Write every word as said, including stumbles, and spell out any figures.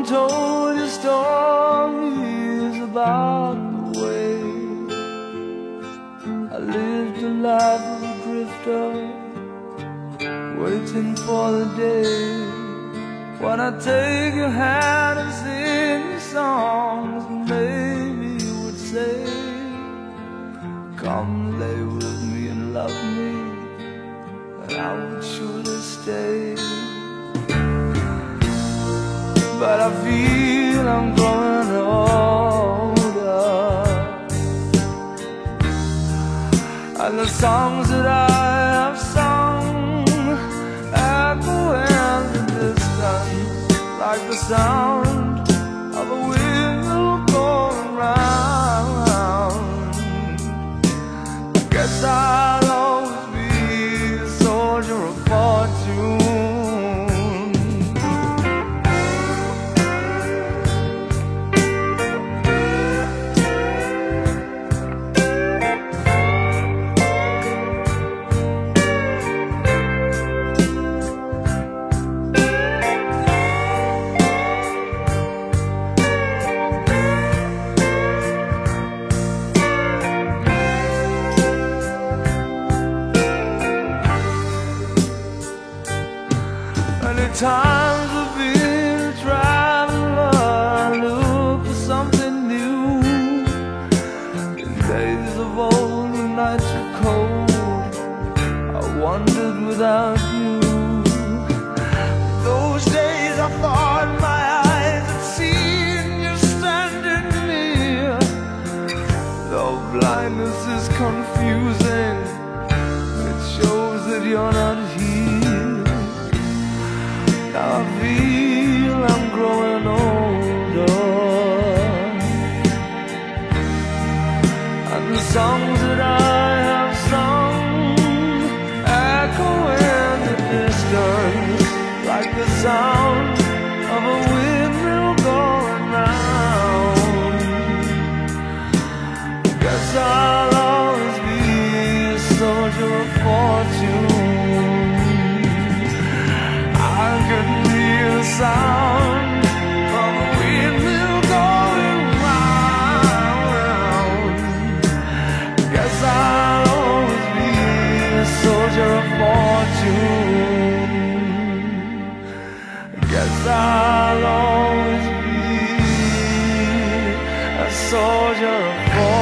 told you stories about the way I lived a life of a drifter, waiting for the day when I take your hand and sing you songs. Maybe you would say, come lay with me and love me, and I would surely stay. But I feel I'm growing older, and the songs that I have sung echo in the distance like the sound of a wheel going round. I guess I'll always be a soldier of fortune. Many times I've been a traveler, look for something new. In days of old, when nights were cold, I wandered without you. Those days I thought my eyes had seen you standing near. Though blindness is confusing, it shows that you're not here. Now I feel I'm growing older, and the songs that I have sung echo in the distance like the sound of a windmill going round. Guess I'll always be a soldier of fortune. I couldn't hear the sound of a windmill going round. Guess I'll always be a soldier of fortune. Guess I'll always be a soldier of fortune.